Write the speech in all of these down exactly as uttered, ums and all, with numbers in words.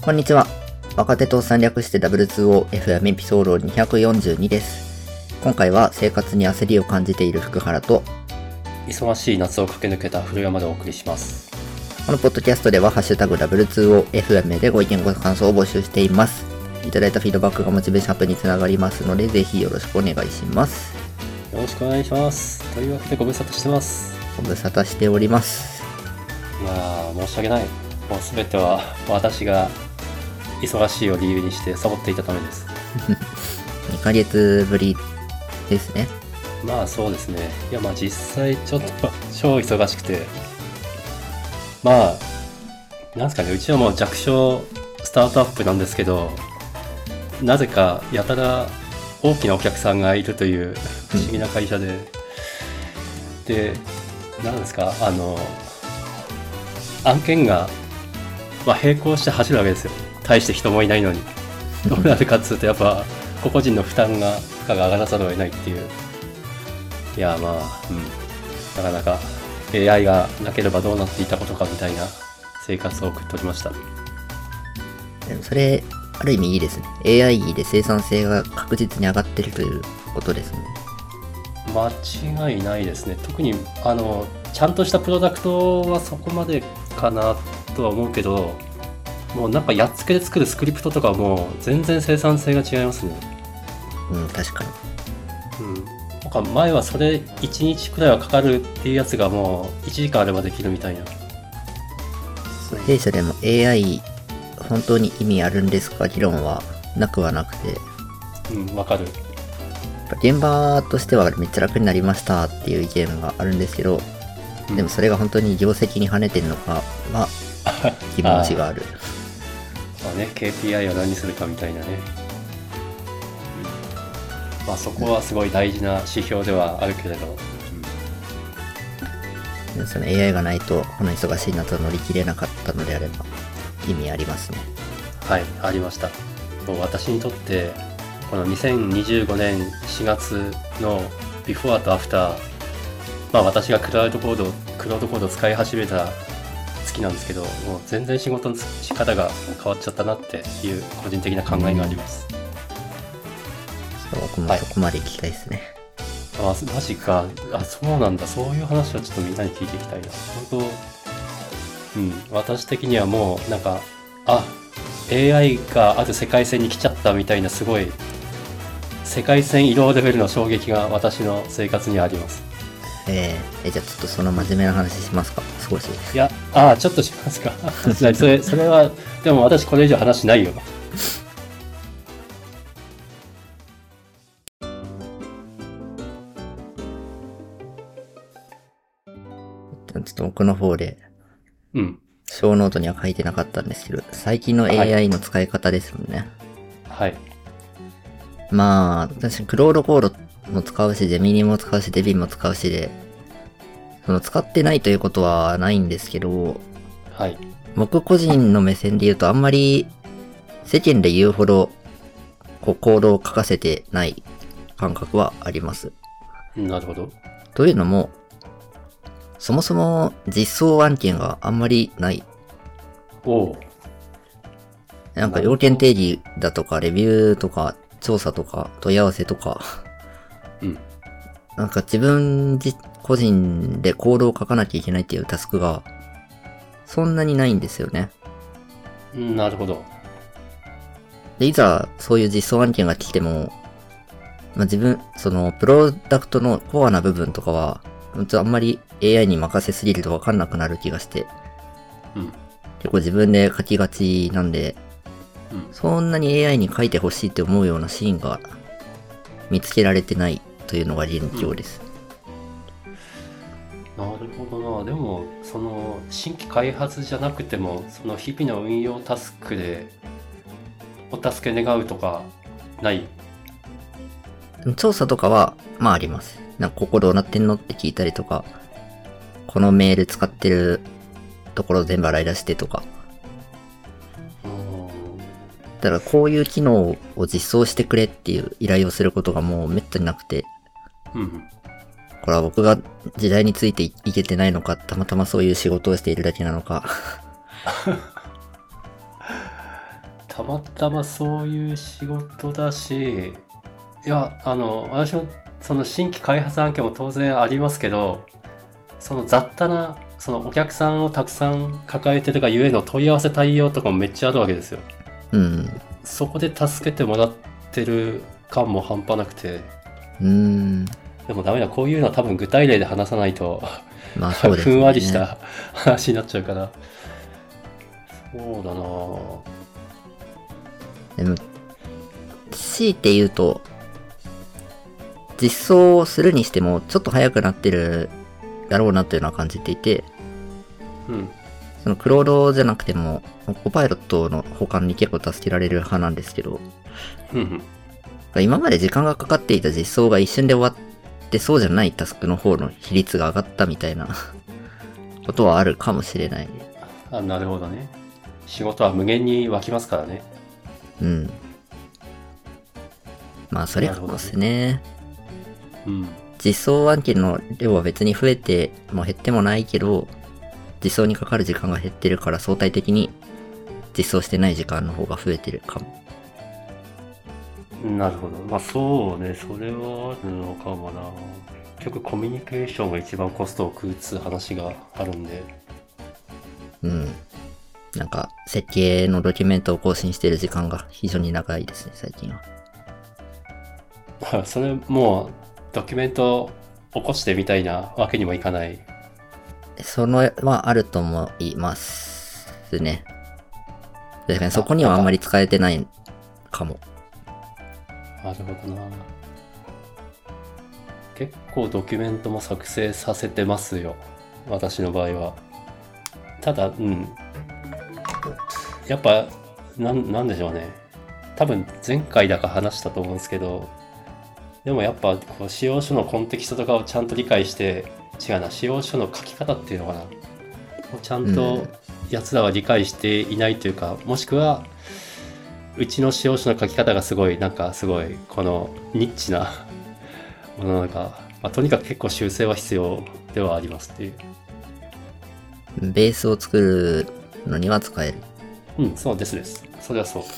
こんにちは。若手と算略して ダブリューツーオーエフエム エピソードにひゃくよんじゅうにです。今回は生活に焦りを感じている福原と忙しい夏を駆け抜けた古山でお送りします。 このポッドキャストではハッシュタグ ダブリューツーオーエフエム でご意見ご感想を募集しています。いただいたフィードバックがモチベーションアップにつながりますので、ぜひよろしくお願いします。 よろしくお願いします。というわけでご無沙汰してます。 ご無沙汰しております。 いやー、申し訳ない。もうすべては私が忙しいを理由にしてサボっていたためです。 にかげつぶりですね。 まあそうですね。いやまあ実際ちょっと超忙しくて、まあなんすかね、うちはもう弱小スタートアップなんですけど、なぜかやたら大きなお客さんがいるという不思議な会社で、うん、でなんですか、あの案件が、まあ、並行して走るわけですよ。大して人もいないのに。どうなるかっつうと、やっぱ個々人の負担が負荷が上がらざるを得ないっていう。いやまあ、うん、なかなか エーアイ がなければどうなっていたことかみたいな生活を送っておりました。 でもそれある意味いいですね。 エーアイ で生産性が確実に上がってるということですね。 間違いないですね。特にあのちゃんとしたプロダクトはそこまでかなとは思うけど、もうなんかやっつけで作るスクリプトとかも全然生産性が違いますね。 うん、確かに。 うん。なんか前はそれいちにちくらいはかかるっていうやつがもういちじかんあればできるみたいな。 弊社でも エーアイ 本当に意味あるんですか議論はなくはなくて。 うん、わかる。 現場としてはめっちゃ楽になりましたっていう意見があるんですけど、うん、でもそれが本当に業績に跳ねてるのかは疑問視がある。 まあね、ケーピーアイ を何にするかみたいなね、うん、まあそこはすごい大事な指標ではあるけれど、 うん、でもその エーアイ がないとこの忙しい夏を乗り切れなかったのであれば意味ありますね。 はい、ありました。もう私にとってこのにせんにじゅうごねんしがつのビフォーとアフター、まあ私がクラウドコードクラウドコードを使い始めた月なんですけど、もう全然仕事の仕方が変わっちゃったなっていう個人的な考えがあります。 そう、僕もそこまで聞きたいですね。 はい、あ、マジか。あ、そうなんだ。そういう話はちょっとみんなに聞いていきたいな。本当、うん、私的にはもうなんか、あ、エーアイ がある世界線に来ちゃったみたいな、すごい世界線移動レベルの衝撃が私の生活にはあります。 えー、えじゃあちょっとその真面目な話しますか、少し。 いや、ああ、ちょっとしますか。それ、それは、でも私これ以上話しないよ。 ちょっと僕の方で、 うん。 小ノートには書いてなかったんですけど、最近の エーアイ の使い方ですもんね。 はい。 まあ、私、クロードコードも使うし、ジェミニも使うし、デビンも使うしで、その使ってないということはないんですけど、 はい。 僕個人の目線で言うと、あんまり世間で言うほど、こう、コードを書かせてない感覚はあります。 なるほど。 というのも、そもそも実装案件があんまりない。 おう。 なんか要件定義だとか、レビューとか、調査とか、問い合わせとか、 うん。 なんか自分自個人でコードを書かなきゃいけないっていうタスクが、そんなにないんですよね。 なるほど。 で、いざそういう実装案件が来ても、まあ、自分、その、プロダクトのコアな部分とかは、あんまり エーアイ に任せすぎると分かんなくなる気がして、 うん、 結構自分で書きがちなんで、 うん、 そんなに エーアイ に書いてほしいって思うようなシーンが見つけられてないというのが現状です。 うん、なるほどな。でもその新規開発じゃなくても、その日々の運用タスクでお助け願うとかない？ 調査とかはまああります。なんかここどうなってんのって聞いたりとか、このメール使ってるところ全部洗い出してとか。だからこういう機能を実装してくれっていう依頼をすることがもうめったになくて、 うん、 これは僕が時代についていけてないのか、たまたまそういう仕事をしているだけなのかたまたまそういう仕事だし、いや、あの、私もその新規開発案件も当然ありますけど、その雑多な、そのお客さんをたくさん抱えてるがゆえの問い合わせ対応とかもめっちゃあるわけですよ。 うん。 そこで助けてもらってる感も半端なくて、 うーん。 でもダメだ、こういうのは多分具体例で話さないと、 まあそうですね。 ふんわりした話になっちゃうから。そうだなでも、強いて言うと、実装をするにしてもちょっと早くなってるだろうなというのは感じていて、 うん。 そのクロードじゃなくても、コパイロットの保管に結構助けられる派なんですけど、 うんうん今まで時間がかかっていた実装が一瞬で終わってそうじゃないタスクの方の比率が上がったみたいなことはあるかもしれない。 あ、なるほどね。仕事は無限に湧きますからね。 うん。まあそれかもですね。 うん。 実装案件の量は別に増えても減ってもないけど、実装にかかる時間が減ってるから相対的に実装してない時間の方が増えてるかも。 なるほど。まあそうね、それはあるのかもな。結局コミュニケーションが一番コストを食うつう話があるんで。 うん。なんか、設計のドキュメントを更新している時間が非常に長いですね、最近は。 それもうドキュメント起こしてみたいなわけにもいかない。 そのはあると思いますね。確かにそこにはあんまり使えてないかも。 なるほどな。結構ドキュメントも作成させてますよ、私の場合は。ただ、うん。やっぱ、なん、なんでしょうね。多分前回だか話したと思うんですけど、でもやっぱこう使用書のコンテキストとかをちゃんと理解して、違うな、使用書の書き方っていうのかな。をちゃんと奴らは理解していないというか、もしくは、うちの使用書の書き方がすごい、なんかすごい、このニッチなものなのか、まあ、とにかく結構修正は必要ではありますっていう。 ベースを作るのには使える。 うん、そうですです。それはそう。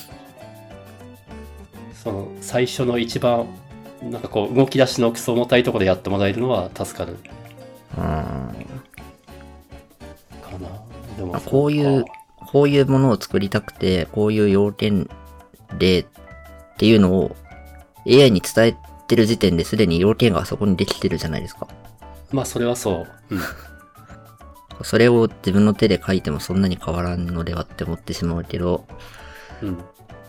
その最初の一番、なんかこう動き出しのクソ重たいところでやってもらえるのは助かる。 うん。かな。でもこういう、こういうものを作りたくて、こういう要件でっていうのを エーアイ に伝えてる時点ですでに要件がそこにできてるじゃないですか。 まあそれはそう。うん。 それを自分の手で書いてもそんなに変わらんのではって思ってしまうけど。 うん。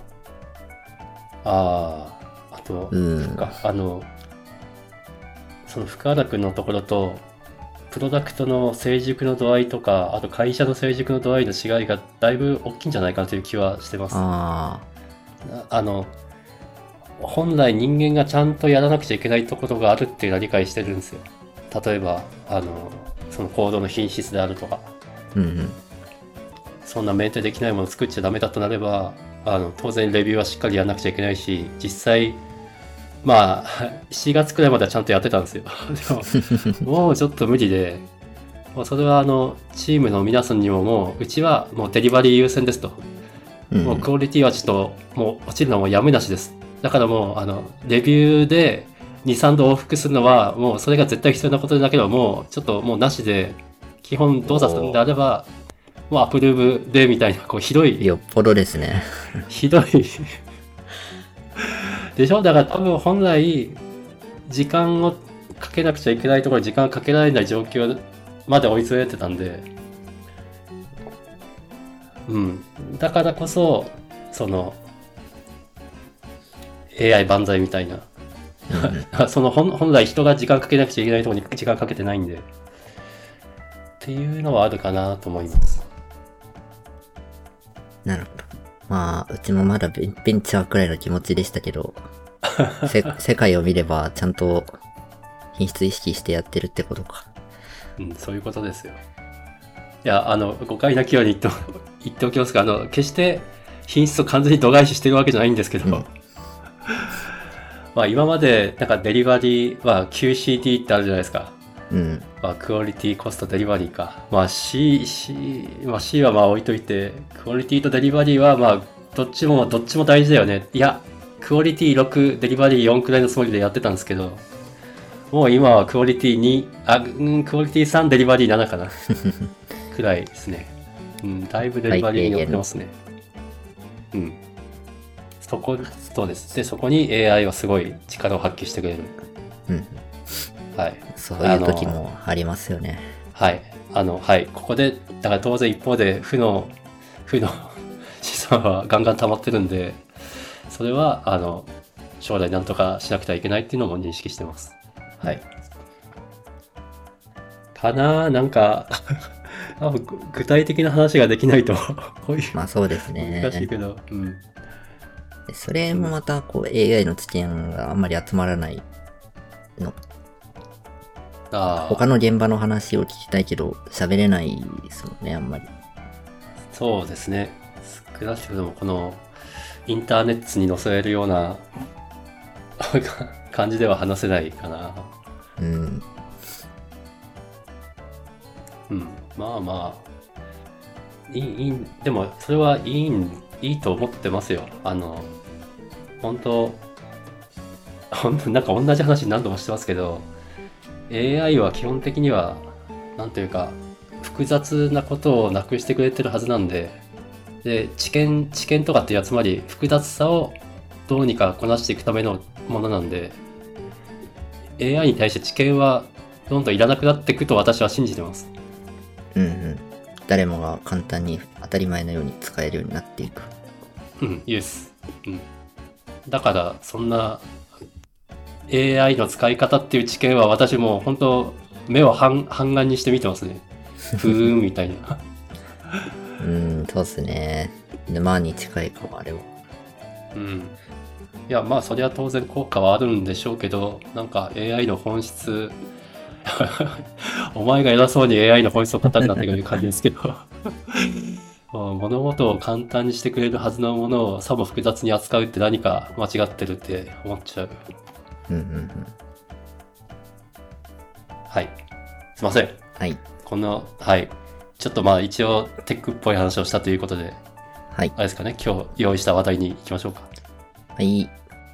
ああ、あと、 うん、 そっか、あの、その福原くんのところと、プロダクトの成熟の度合いとか、あと会社の成熟の度合いの違いがだいぶ大きいんじゃないかなという気はしてます。 ああ。あの、本来人間がちゃんとやらなくちゃいけないところがあるっていうのは理解してるんですよ。例えば、あの、そのコードの品質であるとか。 うんうん。 そんなメンテできないものを作っちゃダメだとなれば、あの、当然レビューはしっかりやらなくちゃいけないし、実際、まあ、しちがつくらいまではちゃんとやってたんですよ。でも、もうちょっと無理で、もうそれはあの、チームの皆さんにももう、うちはもうデリバリー優先ですと。 うん、 もうクオリティはちょっと、もう落ちるのはもうやむなしです。だからもう、あの、レビューでに、さんど往復するのは、もうそれが絶対必要なことでなければ、もうちょっともうなしで、基本動作するんであれば、もうアプローブでみたいな、こうひどい。 よっぽどですね。 ひどい。でしょ？だから多分本来、時間をかけなくちゃいけないところに時間かけられない状況まで追い詰めてたんで、うん。だからこそ、その、エーアイ 万歳みたいな。うん、その本本来人が時間かけなくちゃいけないところに時間かけてないんで、っていうのはあるかなと思います。 なるほど。まあ、うちもまだベンベンチャーくらいの気持ちでしたけど、せ世界を見ればちゃんと品質意識してやってるってことか。 うん、そういうことですよ。いや、あの、誤解なきように言って言っておきますが、あの、決して品質を完全に度外視してるわけじゃないんですけど、うん、まあ今までなんかデリバリーは キューシーティー ってあるじゃないですか。 うん。 まあ、クオリティ、コスト、デリバリーか。まあ C、C、まあ C はまあ置いといて、クオリティとデリバリーはまあどっちも、どっちも大事だよね。いや、クオリティろく、デリバリーよんくらいのつもりでやってたんですけど、もう今はクオリティに、あ、うん、クオリティさん、デリバリーななかな。くらいですね。うん、だいぶデリバリーに乗ってますね。うん。そこ、そうです。で、そこに エーアイ はすごい力を発揮してくれる。 うん。 はい。 そういう時もありますよね。 はい。あの、はい。ここで、だから当然一方で負の、負の資産はガンガン溜まってるんで、それは、あの、将来なんとかしなくてはいけないっていうのも認識してます。はい。かなぁ、なんか、具体的な話ができないと、こういう。 まあそうですね。 難しいけど、うん。 それもまた、こう、エーアイ の知見があんまり集まらないの。 あ他の現場の話を聞きたいけど、喋れないですもんね、あんまり。 そうですね。少なくともこの、インターネットに載せれるような感じでは話せないかな。 うん。 うん。まあまあ、いい、いい、でも、それはいい、いいと思ってますよ。あの、本当本当なんか同じ話何度もしてますけど、エーアイ は基本的には、なんというか、複雑なことをなくしてくれてるはずなんで、で、知見、知見とかっていうのはつまり複雑さをどうにかこなしていくためのものなんで、エーアイ に対して知見はどんどんいらなくなっていくと私は信じてます。 うんうん。誰もが簡単に当たり前のように使えるようになっていく。 うん、イエス。うん。だから、そんな エーアイ の使い方っていう知見は私も本当目を半半眼にして見てますね。ふーんみたいな。 うん、そうっすね。沼に近いかも、あれは。 うん。いや、まあ、そりゃ当然効果はあるんでしょうけど、なんか エーアイ の本質、お前が偉そうに エーアイ の本質を語るなっていう感じですけど、物事を簡単にしてくれるはずのものをさも複雑に扱うって何か間違ってるって思っちゃう。 うんうんうん。 はい。すいません。 はい。 こんな、はい。ちょっとまあ一応テックっぽい話をしたということで、 はい。 あれですかね、今日用意した話題に行きましょうか。 はい。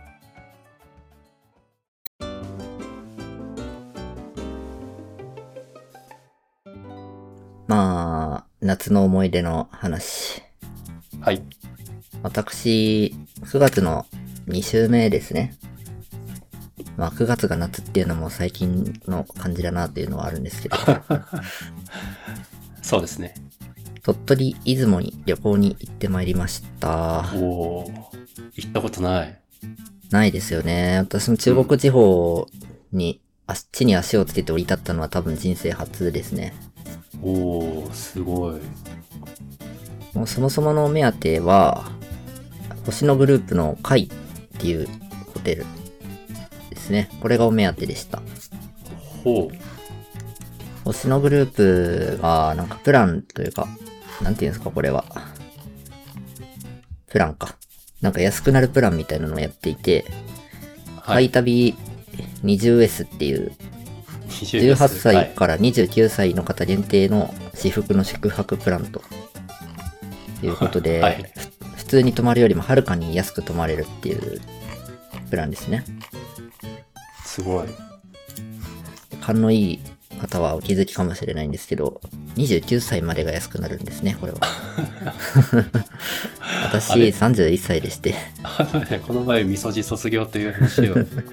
まあ、夏の思い出の話。 はい。 私、くがつのに週目ですね。まあ、くがつが夏っていうのも最近の感じだなっていうのはあるんですけど。 そうですね。 鳥取、出雲に旅行に行ってまいりました。 おー、行ったことない。 ないですよね。私も中国地方に、あっちに足をつけて降り立ったのは多分人生初ですね。 おー、すごい。 もうそもそものお目当ては、星野グループの界っていうホテルですね。これがお目当てでした。 ほう。 星野グループが、なんかプランというか、なんていうんですか、これは。プランか。なんか安くなるプランみたいなのをやっていて、 はい。 海旅 にじゅうエス っていう、じゅうはっさいからにじゅうきゅうさいの方限定の私服の宿泊プランということで、 はい、 普通に泊まるよりもはるかに安く泊まれるっていうプランですね。 すごい。 勘のいい方はお気づきかもしれないんですけど、にじゅうきゅうさいまでが安くなるんですね、これは。私さんじゅういっさいでして。 この前、みそじ卒業という話を。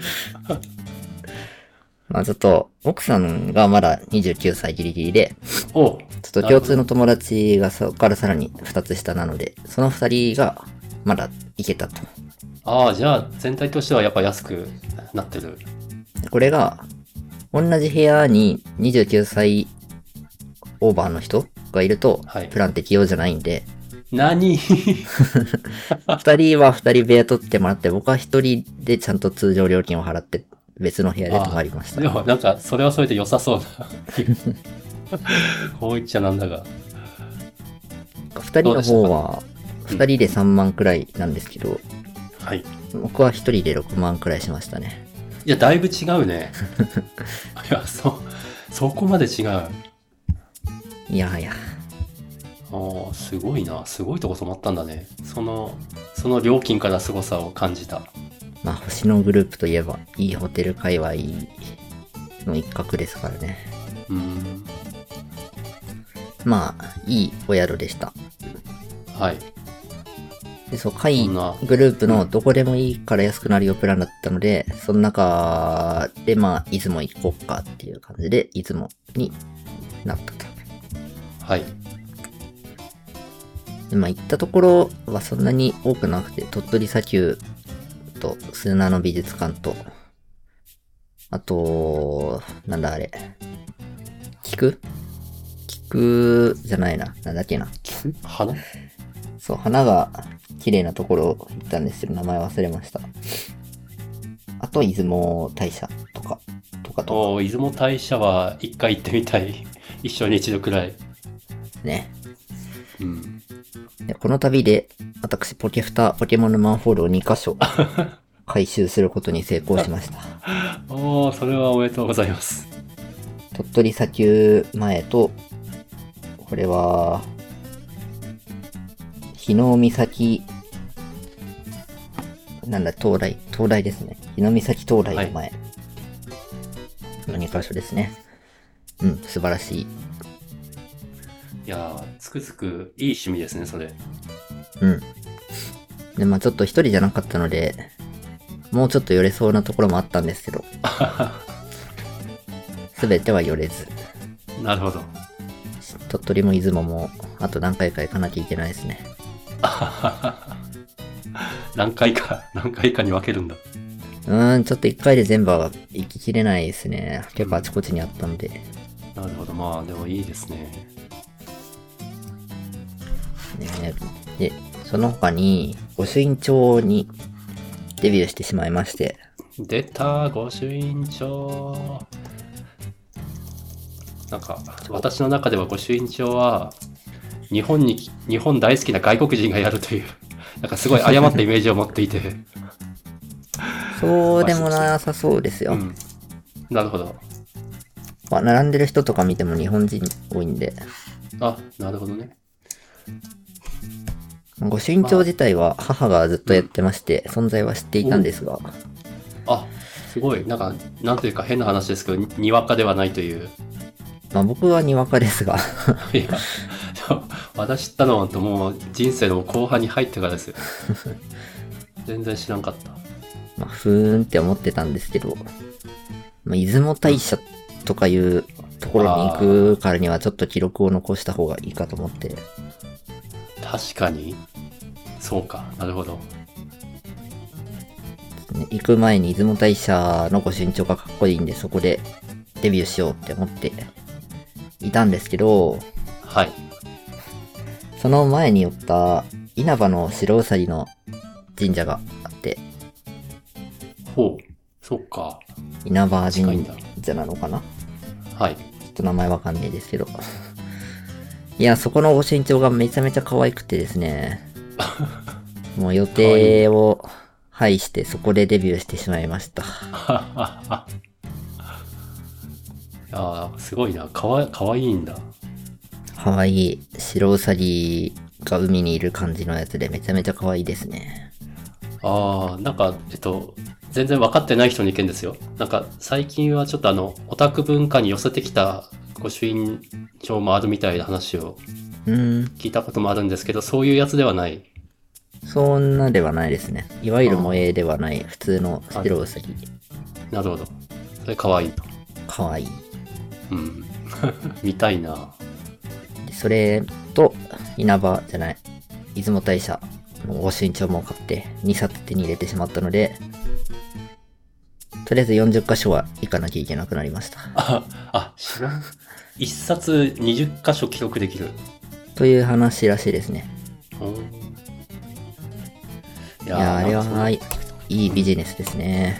まあちょっと、奥さんがまだにじゅうきゅうさいギリギリで、 おちょっと共通の友達がそこからさらにふたつ下なので、そのふたりがまだ行けたと。 ああ、じゃあ全体としてはやっぱ安くなってる。 これが、同じ部屋ににじゅうきゅうさいオーバーの人がいると、はい、プラン適用じゃないんで。 何二人は二人部屋取ってもらって、僕は一人でちゃんと通常料金を払って別の部屋で泊まりました。 でもなんか、それはそれで良さそうだ。こう言っちゃなんだが。 二人の方は、二人でさんまんくらいなんですけど、 はい。 僕は一人でろくまんくらいしましたね。 いや、だいぶ違うね。いや、そ、そこまで違う。 いやはや。 ああ、すごいな。すごいとこ泊まったんだね。その、その料金から凄さを感じた。 まあ、星野グループといえば、いいホテル界隈の一角ですからね。 うーん。 まあ、いいお宿でした。 はい。 で、そう、会そんなグループのどこでもいいから安くなるよプランだったので、その中で、まあ、出雲行こうかっていう感じで、出雲になったと。 はい。 で、まあ、行ったところはそんなに多くなくて、鳥取砂丘と砂の美術館と、あと、なんだあれ、菊菊じゃないな。なんだっけな。 花そう、花が綺麗なところ行ったんですけど、名前忘れました。あと、出雲大社とか、とかとか。 おー、出雲大社は一回行ってみたい。一生に一度くらい。 ね。 うん。 でこの旅で、私、ポケフタ、ポケモンのマンホールをにかしょ、回収することに成功しました。 おー、それはおめでとうございます。 鳥取砂丘前と、これは、日の岬、なんだ、東大、東大ですね。日の岬東大の前のにかしょですね。うん、素晴らしい。 いやー、つくづくいい趣味ですね、それ。 うん。で、まあちょっと一人じゃなかったので、もうちょっと寄れそうなところもあったんですけど、すべては寄れず。 なるほど。 鳥取も出雲も、あと何回か行かなきゃいけないですね。 何回か、何回かに分けるんだ。 うーん、ちょっと一回で全部は行ききれないですね。結構あちこちにあったので。 なるほど、まあでもいいですね。 ね、で、その他に、御朱印帳にデビューしてしまいまして。 出た、御朱印帳。なんか、私の中では御朱印帳は、日本に、日本大好きな外国人がやるという、なんかすごい誤ったイメージを持っていて。 そうでもなさそうですよ。 うん、なるほど。 まあ、並んでる人とか見ても日本人多いんで。 あ、なるほどね。 御朱印帳自体は母がずっとやってまして、存在は知っていたんですが。 あ、すごい。なんか、なんというか変な話ですけど、ににわかではないという。 まあ僕はにわかですが。 いや、私知ったのはもう人生の後半に入ってからですよ。全然知らんかった。 まあ、ふーんって思ってたんですけど、まあ、出雲大社とかいうところに行くからにはちょっと記録を残した方がいいかと思って。 確かに。そうか。なるほど。 ね、行く前に出雲大社の御朱印帳がかっこいいんで、そこでデビューしようって思っていたんですけど、 はい。 その前に寄った稲葉の白うさぎの神社があって、 ほう。そっか。 稲葉神社なのかな？ はい。 ちょっと名前わかんないですけど。いや、そこの御朱印帳がめちゃめちゃ可愛くてですね。もう予定を排してそこでデビューしてしまいました。 ああ、すごいな。かわ、かわいいんだ。 可愛い白うさぎが海にいる感じのやつでめちゃめちゃ可愛いですね。 ああ、なんか、えっと、全然分かってない人の意見ですよ。なんか、最近はちょっとあの、オタク文化に寄せてきた御朱印帳もあるみたいな話をうーん。 聞いたこともあるんですけど、そういうやつではない。 そんなではないですね。いわゆる萌えではない普通の白うさぎ。 なるほど。それかわいいと。 可愛い。 うん。見たいな。 それと、稲葉じゃない、出雲大社の御朱印帳も買ってにさつ手に入れてしまったので、とりあえずよんじゅっかしょは行かなきゃいけなくなりました。 あ、あ、知らん。一冊にじゅっかしょ記録できる。 という話らしいですね。 いいやー、あれは、いいビジネスですね。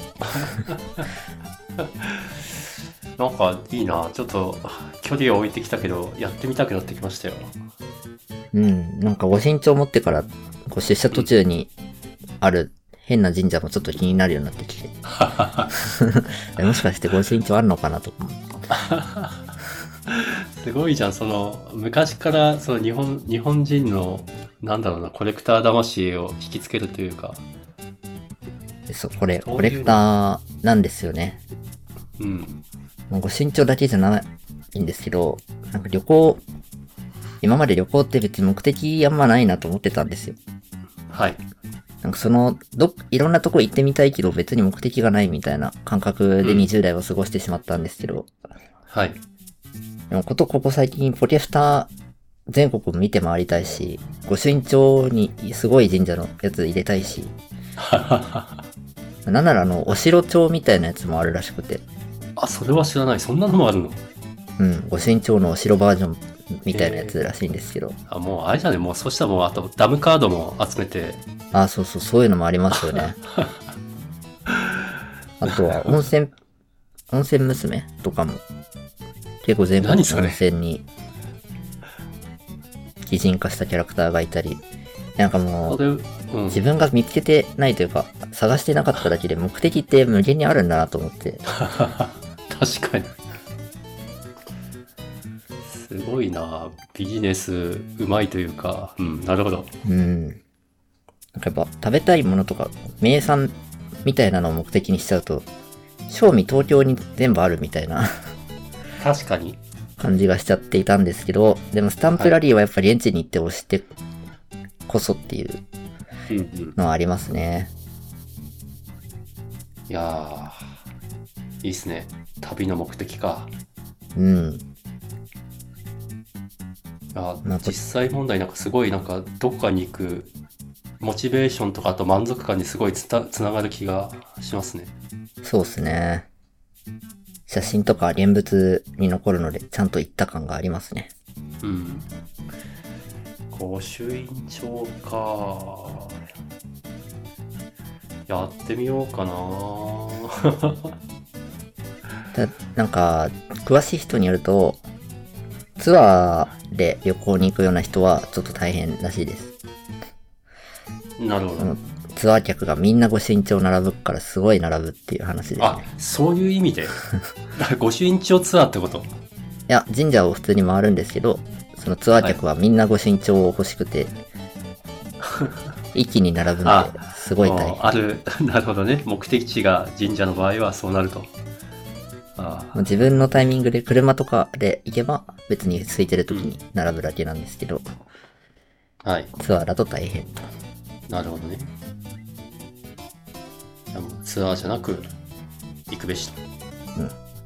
なんかいいな。ちょっと距離を置いてきたけど、やってみたくなってきましたよ。 うん、なんか御朱印帳持ってからこう出社途中にある変な神社もちょっと気になるようになってきて。もしかして御朱印帳あるのかなとか。 すごいじゃん。その、昔からその日本、日本人の、なんだろうな、コレクター魂を引きつけるというか。 そう、これ、 そういうコレクターなんですよね。 うん。 もうご身長だけじゃないんですけど、なんか旅行、今まで旅行って別に目的あんまないなと思ってたんですよ。 はい。 なんかその、ど、いろんなとこ行ってみたいけど別に目的がないみたいな感覚でにじゅう代を過ごしてしまったんですけど、 はい。 でもことここ最近ポケフタ全国を見て回りたいし、御朱印帳にすごい神社のやつ入れたいし、なんならあの、お城帳みたいなやつもあるらしくて、 あ、それは知らない。そんなのもあるの？ うん、御朱印帳のお城バージョンみたいなやつらしいんですけど、 あ、もうあれじゃね、もうそしたらもうあとダムカードも集めて。 あ、そうそう、そういうのもありますよね。あとは温泉、温泉娘とかも、結構全国の温泉に擬人化したキャラクターがいたり、なんかもう、うん、自分が見つけてないというか、探してなかっただけで目的って無限にあるんだなと思って。 確かに。すごいな、ビジネスうまいというか、うん、なるほど。 うん。なんかやっぱ食べたいものとか、名産みたいなのを目的にしちゃうと、賞味東京に全部あるみたいな。 確かに。 感じがしちゃっていたんですけど、でもスタンプラリーはやっぱり現地に行って押してこそっていうのはありますね。 うんうん、いやー、いいっすね。旅の目的か。 うん。 あ、実際問題なんかすごいなんかどこかに行くモチベーションとかあと満足感にすごいつたつながる気がしますね。 そうっすね。写真とか現物に残るのでちゃんと行った感がありますね。 うん。御朱印帳か。やってみようかな。 だなんか詳しい人によるとツアーで旅行に行くような人はちょっと大変らしいです。 なるほど。 ツアー客がみんな御朱印帳並ぶからすごい並ぶっていう話ですね。 あ、そういう意味で御朱印帳ツアーってこと？ いや、神社を普通に回るんですけど、そのツアー客はみんな御朱印帳を欲しくて、はい、一気に並ぶので、すごい大変。 ある、なるほどね。目的地が神社の場合はそうなると。 あ自分のタイミングで車とかで行けば別に空いてる時に並ぶだけなんですけど、 うん、はい。 ツアーだと大変と。 なるほどね。ツアーじゃなく行くべしと。 うん。い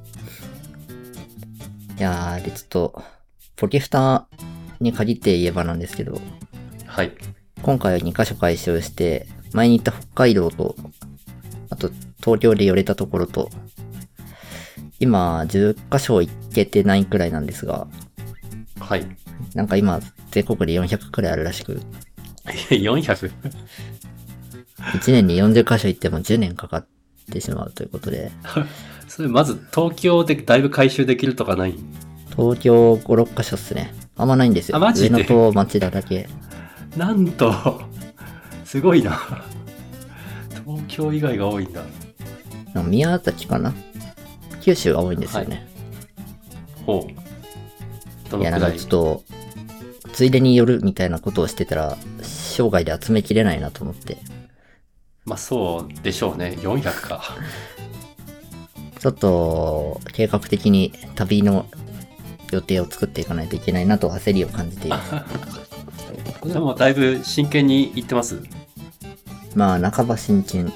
やー、でちょっとポケフタに限って言えばなんですけど、 はい。 今回はにカ所回収して、前に行った北海道と、あと東京で寄れたところと、今じゅっカ所行けてないくらいなんですが、 はい。 なんか今全国でよんひゃくくらいあるらしく。 よんひゃく？ いちねんによんじゅっカ所行ってもじゅうねんかかってしまうということで。 それまず東京でだいぶ回収できるとかない？ 東京ご、ろっカ所っすね。あんまないんですよ。 あ、マジで？ 上野と町田だけ。 なんと、すごいな。東京以外が多いんだ。 宮崎かな？九州が多いんですよね。 はい、ほう。どのくらい？いや、 なんかちょっと、ついでに寄るみたいなことをしてたら、生涯で集めきれないなと思って。 まあそうでしょうね。よんひゃくか。 ちょっと、計画的に旅の予定を作っていかないといけないなと焦りを感じています。 でもだいぶ真剣に言ってます？ まあ、半ば真剣。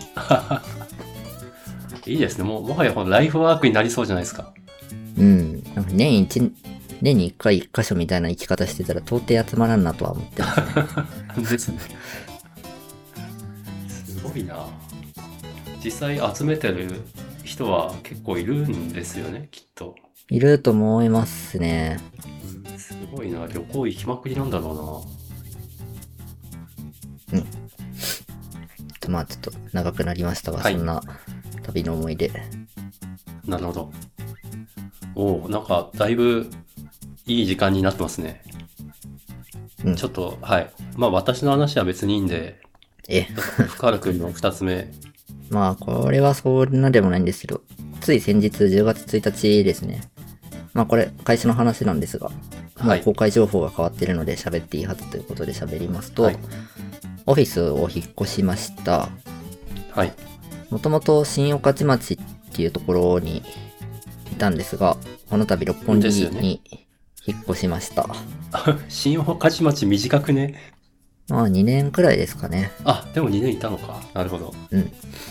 いいですね。もう、もはやこのライフワークになりそうじゃないですか。 うん。なんか年一、年に一回一箇所みたいな生き方してたら到底集まらんなとは思ってますね。 ですね。すごいな。実際集めてる人は結構いるんですよね、きっと。 いると思いますね。 うん、すごいな。旅行行きまくりなんだろうな。うん。とまあちょっと長くなりましたが、はい、そんな旅の思い出。 なるほど。おお、なんかだいぶいい時間になってますね。うん、ちょっと、はい。まあ私の話は別にいいんで、 え深原くんの二つ目。 まあこれはそんなでもないんですけど、つい先日じゅうがつついたちですね。 まあこれ会社の話なんですが、 はいもう公開情報が変わっているので喋っていいはずということで喋りますと、 はいオフィスを引っ越しました。 はい。 もともと新御徒町っていうところにいたんですが、この度六本木ですよねに引っ越しました。 新御徒町短くね。 まあにねんくらいですかね。 あ、でもにねんいたのか。なるほど。 うん。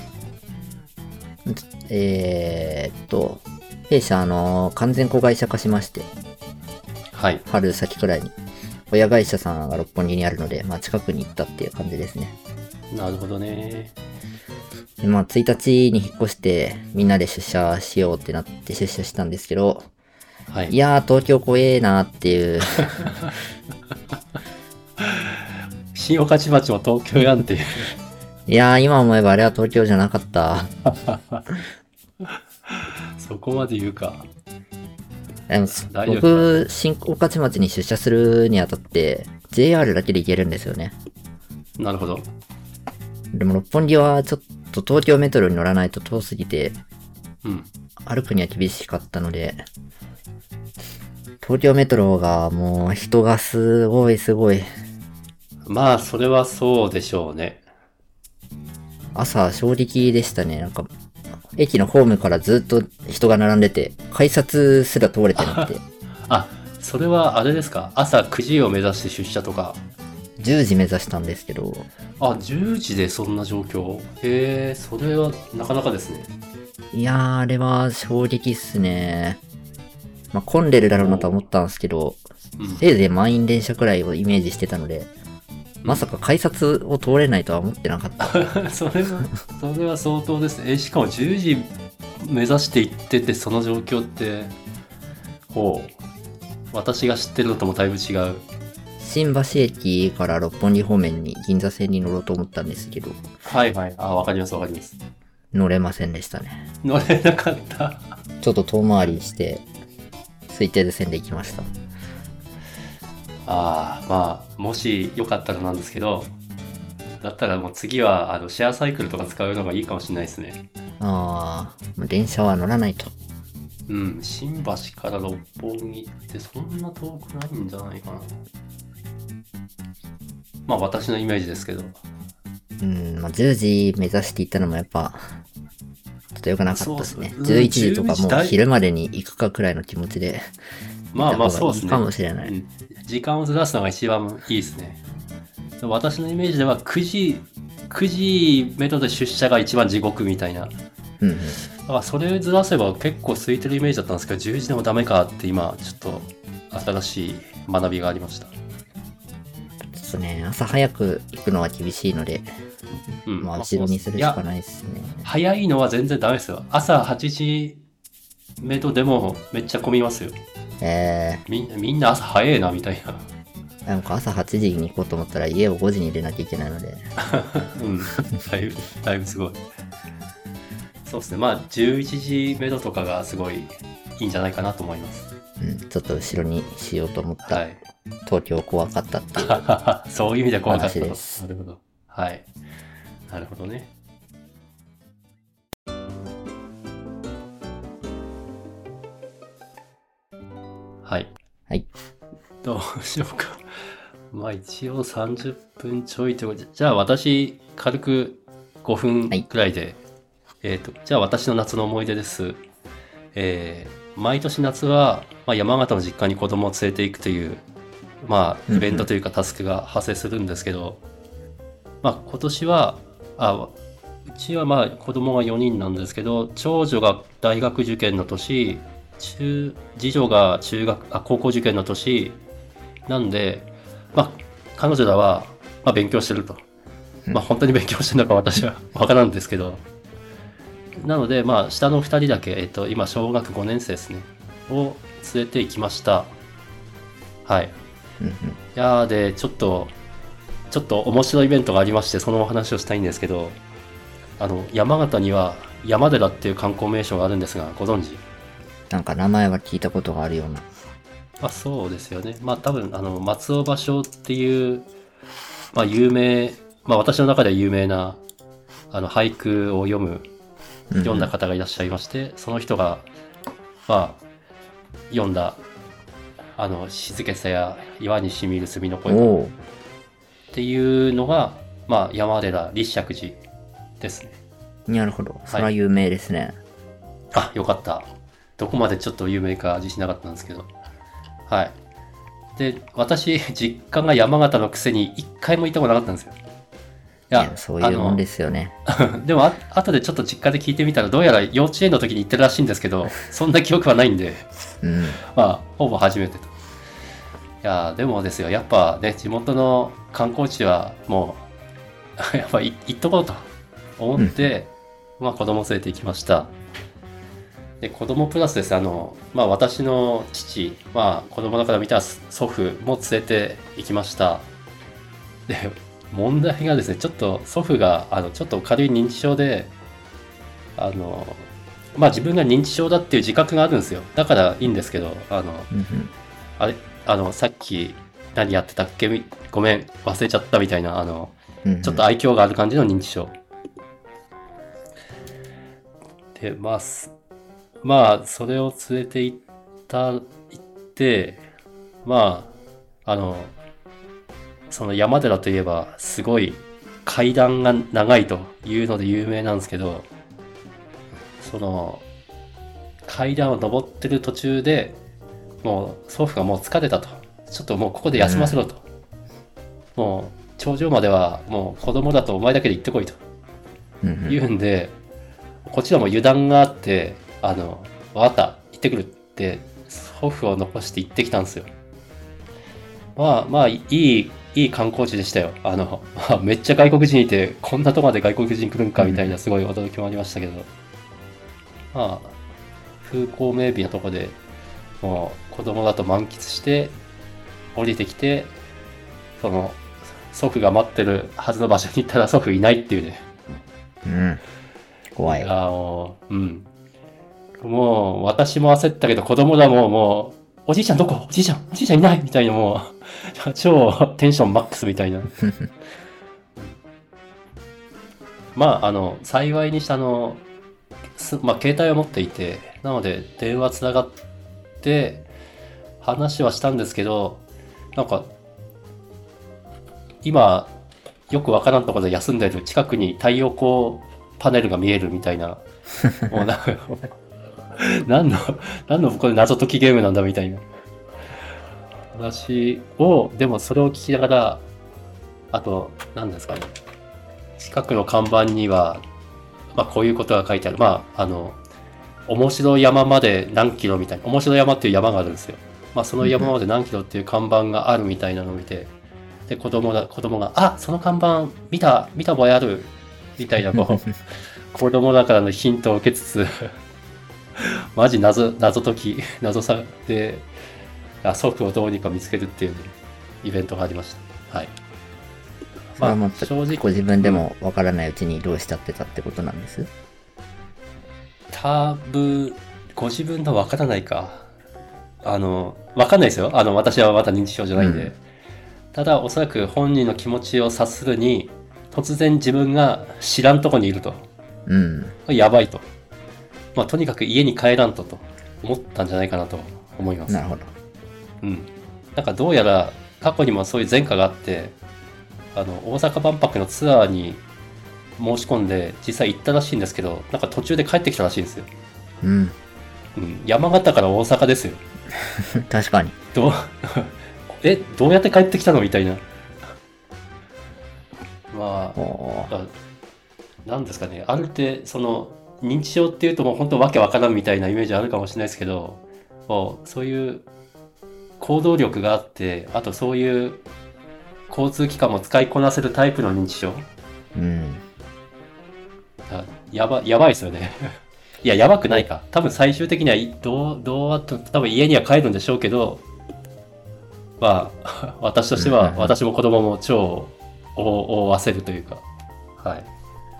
えーっと、弊社あの、完全子会社化しまして、 はい。 春先くらいに。親会社さんが六本木にあるので、まあ近くに行ったっていう感じですね。 なるほどね。 でまあついたちに引っ越して、みんなで出社しようってなって出社したんですけど、 はい。 いやー東京怖えなーっていう、 新御徒町も東京やんっていう。 いやー今思えばあれは東京じゃなかった。 そこまで言うか。 でも大丈夫僕、新御徒町に出社するにあたって、ジェイアール だけで行けるんですよね。 なるほど。 でも六本木はちょっと東京メトロに乗らないと遠すぎて、 うん。 歩くには厳しかったので、東京メトロがもう人がすごいすごい。 まあ、それはそうでしょうね。 朝衝撃でしたね。なんか、駅のホームからずっと人が並んでて、改札すら通れてなくて、 あ、それはあれですか。朝くじを目指して出社とか。 じゅうじ目指したんですけど、 あ、じゅうじでそんな状況。へえ、それはなかなかですね。 いやー、あれは衝撃っすね。まあ、混んでるだろうなとは思ったんですけど、 うん。 せいぜい満員電車くらいをイメージしてたので、まさか改札を通れないとは思ってなかった。 それは、それは相当ですね。え、しかもじゅうじ目指して行ってて、その状況って、ほう。私が知ってるのともだいぶ違う。 新橋駅から六本木方面に銀座線に乗ろうと思ったんですけど、 はいはい。あ、わかりますわかります。 乗れませんでしたね。 乗れなかった。 ちょっと遠回りして、空いてる線で行きました。 ああ、まあ、もしよかったらなんですけど、だったらもう次は、あの、シェアサイクルとか使うのがいいかもしれないですね。 あー、もう電車は乗らないと。 うん、新橋から六本木ってそんな遠くないんじゃないかな。まあ、私のイメージですけど。 うん、まあ、じゅうじ目指していったのもやっぱ、ちょっと良くなかったですね。 そうそうじゅういちじとかじゅうじだいもう昼までに行くかくらいの気持ちで、 まあまあ、そうですね。 いいかもしれない。 うん時間をずらすのが一番いいですね。私のイメージではくじ、くじ目処で出社が一番地獄みたいな。 うんうん。 だからそれずらせば結構空いてるイメージだったんですけど、じゅうじでもダメかって今、ちょっと新しい学びがありました。 ちょっとね、朝早く行くのは厳しいので、 うん。 まあ後ろにするしかないですね。 早いのは全然ダメですよ。朝はちじ目処でもめっちゃ混みますよ。 えみんな、みんな朝早いな、みたいな。 ー、なんか朝はちじに行こうと思ったら家をごじに出なきゃいけないので、 うん。だいぶ、だいぶすごい。そうですね。まあ、じゅういちじ目処とかがすごいいいんじゃないかなと思います。 うん、ちょっと後ろにしようと思った。 はい。 東京怖かったっていう。 そういう意味で怖かったと。 話ですなるほど。はい。なるほどね。はい。 はい。 どうしようか。まあ一応さんじゅっぷんちょいということで、じゃあ私軽くごふんくらいで、えっ、と、じゃあ私の夏の思い出です。えー、毎年夏は、まあ、山形の実家に子供を連れて行くという、まあ、イベントというかタスクが発生するんですけど、まあ今年は、あ、うちはまあ子供がよにんなんですけど、長女が大学受験の年、中次女が中学あ高校受験の年なんで、まあ、彼女らは、まあ、勉強してると。まあ、本当に勉強してるのか私はわからんですけど。なので、まあ、下のふたりだけ、えっと、今、小学ごねん生ですね。を連れて行きました。はい。 うんうん。 いやーで、ちょっと、ちょっと面白いイベントがありまして、そのお話をしたいんですけど、あの、山形には山寺っていう観光名所があるんですが、ご存知？ なんか名前は聞いたことがあるような。 あ、そうですよね。まあ多分、あの、松尾芭蕉っていう、まあ有名、まあ私の中では有名な、あの、俳句を読む、読んだ方がいらっしゃいまして、その人が、まあ、 読んだ、あの、静けさや岩にしみる墨の声おーっていうのが、まあ、山寺立石寺ですね。 なるほど。それは有名ですね。 あ、よかった。どこまでちょっと有名か自信なかったんですけど。はい。で、私、実家が山形のくせに一回も行ったことなかったんですよ。いいや、そういうもんでですよね。 でもあ、後でちょっと実家で聞いてみたら、どうやら幼稚園の時に行ってるらしいんですけど、そんな記憶はないんで、 うん。 まあ、ほぼ初めてと。いや、でもですよ、やっぱね、地元の観光地はもう、やっぱ行っとこうと思って、まあ子供連れて行きました。で、子供プラスです、あの、まあ私の父、まあ子供だから見た祖父も連れて行きました。で、問題がですね、ちょっと祖父が、あの、ちょっと軽い認知症で、あの、まあ自分が認知症だっていう自覚があるんですよ。だからいいんですけど、あの、 うんうんあれ、あの、さっき何やってたっけみごめん、忘れちゃったみたいな、あの、 うんうんちょっと愛嬌がある感じの認知症。で、まあ、すまあ、それを連れて行った、行って、まあ、あの、その山寺といえば、すごい階段が長いというので有名なんですけど、その、階段を登ってる途中で、もう祖父がもう疲れたと。ちょっともうここで休ませろと。もう頂上まではもう子供だとお前だけで行ってこいとうんうん言うんで、こちらも油断があって、あの、わかった、行ってくるって祖父を残して行ってきたんですよ。まあまあ、いい、いい観光地でしたよ。あの、まあ、めっちゃ外国人いて、こんなとこまで外国人来るんかみたいなすごい驚きもありましたけど、まあ、風光明媚なとこで、もう子供だと満喫して降りてきて、その祖父が待ってるはずの場所に行ったら祖父いないっていうね。 うん。怖い。 いやもう、うん。もう私も焦ったけど子供らももう、おじいちゃんどこおじいちゃんおじいちゃんいないみたいなもう、超テンションマックスみたいな。まあ、あの、幸いにしたあの、すまあ、携帯を持っていて、なので電話つながって話はしたんですけど、なんか、今、よくわからんところで休んでる近くに太陽光パネルが見えるみたいな、もうなんか、何の、何のこれ謎解きゲームなんだみたいな話を、でもそれを聞きながら、あと、何ですかね、近くの看板には、まあこういうことが書いてある。まあ、あの、面白山まで何キロみたいな、面白山っていう山があるんですよ。まあその山まで何キロっていう看板があるみたいなのを見て、で、子供が、子供が、あ、その看板見た、見た覚えあるみたいな、こう、子供だからのヒントを受けつつ、マジ謎、謎解き、謎さで、あ祖父をどうにか見つけるっていう、ね、イベントがありました。はい。 それはもう正直ご自分でもわからないうちにどうしちゃってたってことなんです。 多分、ご自分のわからないか。あの、わかんないですよ。あの、私はまだ認知症じゃないんで。うん、ただ、おそらく本人の気持ちを察するに、突然自分が知らんとこにいると。 うん。 やばいと。まあ、とにかく家に帰らんとと思ったんじゃないかなと思います。 なるほど。 うん。なんかどうやら過去にもそういう前科があって、あの、大阪万博のツアーに申し込んで実際行ったらしいんですけど、なんか途中で帰ってきたらしいんですよ。 うん。 うん。山形から大阪ですよ。 確かに。 どうえ、どうやって帰ってきたのみたいな。まあ、なんですかね。ある程度、その、認知症っていうともう本当わけわからんみたいなイメージあるかもしれないですけど、もうそういう行動力があって、あとそういう交通機関も使いこなせるタイプの認知症。 うん。 やば、やばいですよね。いや、やばくないか。多分最終的にはどう、どう、多分家には帰るんでしょうけど、まあ、私としては、私も子供も超大焦るというか、はい。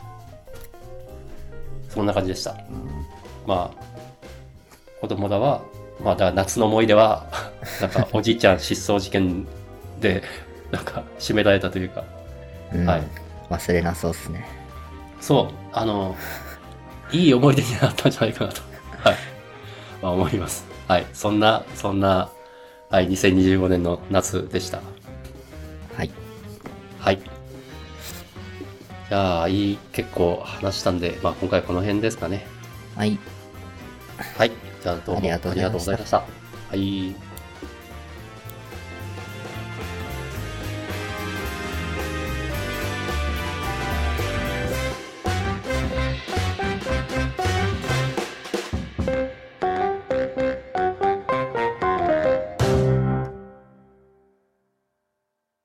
そんな感じでした。まあ、子供らは、まあ、だから夏の思い出は、なんかおじいちゃん失踪事件で、なんか締められたというか、 うん、 はい。 忘れなそうですね。 そう、あの、いい思い出になったんじゃないかなと、はい。まあ、思います。はい。 はい。そんな、そんな、はい、にせんにじゅうごねんの夏でした。 はい。 はい。じゃあ、いい、結構話したんで、まあ今回はこの辺ですかね。 はい。 はい。じゃあどうもありがとうございました。はい。